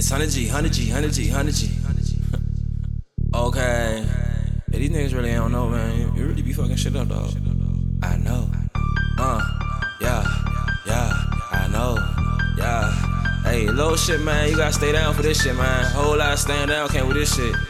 It's 100G, 100G, 100G, 100G. Okay. Hey, these niggas really don't know, man. You really be fucking shit up, dog. I know. Yeah, I know. Yeah. Hey, little shit, man. You gotta stay down for this shit, man. Whole lot of staying down came with this shit.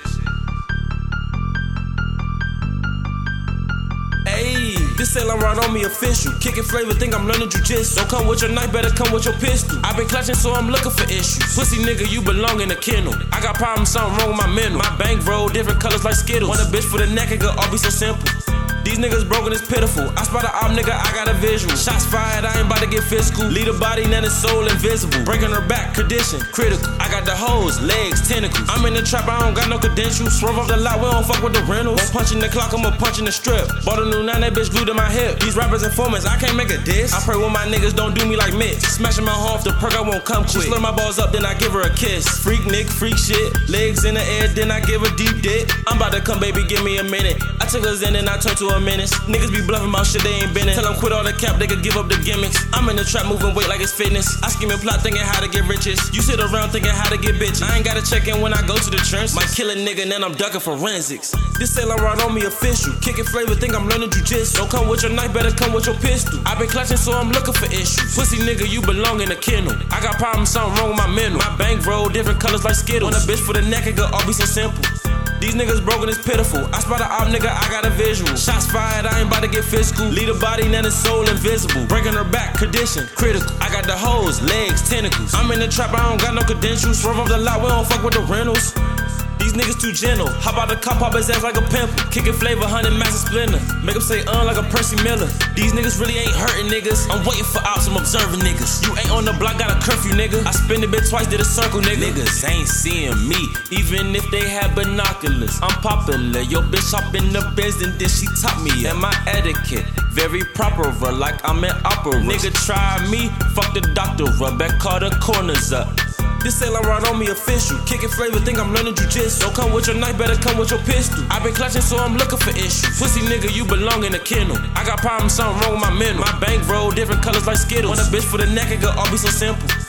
Ayy, this Sailor Rod on me official. Kicking flavor, think I'm learning jujitsu. Don't come with your knife, better come with your pistol. I been clutching, so I'm looking for issues. Pussy nigga, you belong in a kennel. I got problems, something wrong with my mental. My bank roll different colors like Skittles. Want a bitch for the neck, it could all be so simple. These niggas broken, it's pitiful. I spot a op nigga, I got a visual. Shots fired, I ain't about to get physical. Lead a body, now it's soul invisible. Breaking her back, condition, critical. I got the hose, legs, tentacles. I'm in the trap, I don't got no credentials. Swerve off the lot, we don't fuck with the rentals. Won't punch in the clock, I'ma punch in the strip. Bought a new 9, that bitch glued to my hip. These rappers informants, I can't make a diss. I pray when my niggas don't do me like Mitch. Smashing my heart off the perk, I won't come quick. She slur my balls up, then I give her a kiss. Freak Nick, freak shit. Legs in the air, then I give her deep dick. I'm about to come, baby, give me a minute. I took her Zen and I turned to a menace. Niggas be bluffing about shit they ain't been in. Tell them quit all the cap, they could give up the gimmicks. I'm in the trap moving weight like it's fitness. I scheme and plot thinking how to get riches. You sit around thinking how to get bitches. I ain't gotta check in when I go to the trench. Might kill a nigga and then I'm ducking forensics. This Sailor Rod on me official. Kicking flavor, think I'm learning jujitsu. Don't come with your knife, better come with your pistol. I been clutching, so I'm looking for issues. Pussy nigga, you belong in a kennel. I got problems, something wrong with my mental. My bank roll different colors like Skittles. Want a bitch for the neck, it could all be so simple. These niggas broken, it's pitiful. I spot a op nigga, I got a visual. Shots fired, I ain't about to get physical. Lead a body, now it's soul invisible. Breaking her back, condition, critical. I got the hose, legs, tentacles. I'm in the trap, I don't got no credentials. Swerve off the lot, we don't fuck with the rentals. These niggas too gentle. Hop out the cop, pop his ass like a pimple. Kicking flavor, 100 massive splinter. Make him say like a Percy Miller. These niggas really ain't hurting niggas. I'm waiting for ops, I'm observing niggas. You ain't on the block, got a curfew, nigga. I spin the bit twice, did a circle, nigga. Niggas ain't seeing me, even if they had binoculars. I'm popular, yo bitch hop in the biz and then she taught me. And my etiquette, very proper, like I'm an opera. Nigga try me, fuck the doctor, back call the corners up. This Sailor Rod on me official. Kicking flavor, think I'm learning jujitsu. Don't come with your knife, better come with your pistol. I been clutching, so I'm looking for issues. Pussy nigga, you belong in a kennel. I got problems, something wrong with my mental. My bank roll different colors like Skittles. Want a bitch for the neck, it could all be so simple.